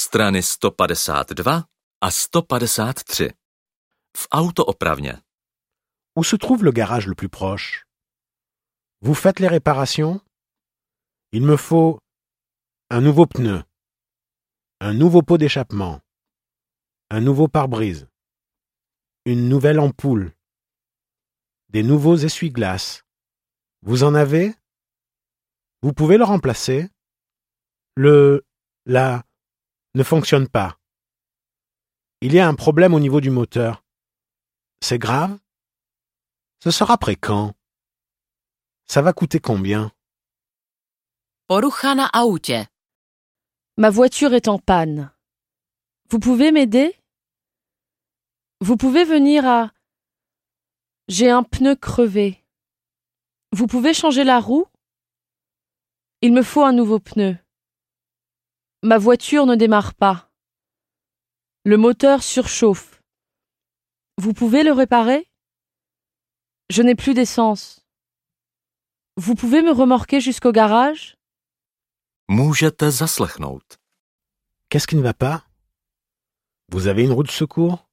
strany 152 a 153. V autoopravně. Où se trouve le garage le plus proche? Vous faites les réparations? Il me faut un nouveau pneu, un nouveau pot d'échappement, un nouveau pare-brise, une nouvelle ampoule, des nouveaux essuie-glaces. Vous en avez? Vous pouvez le remplacer? La ne fonctionne pas. Il y a un problème au niveau du moteur. C'est grave? Ce sera prêt quand? Ça va coûter combien? Porucha na autě. Ma voiture est en panne. Vous pouvez m'aider? Vous pouvez venir à... J'ai un pneu crevé. Vous pouvez changer la roue? Il me faut un nouveau pneu. Ma voiture ne démarre pas. Le moteur surchauffe. Vous pouvez le réparer? Je n'ai plus d'essence. Vous pouvez me remorquer jusqu'au garage? Můžete zaslechnout. Qu'est-ce qui ne va pas? Vous avez une roue de secours?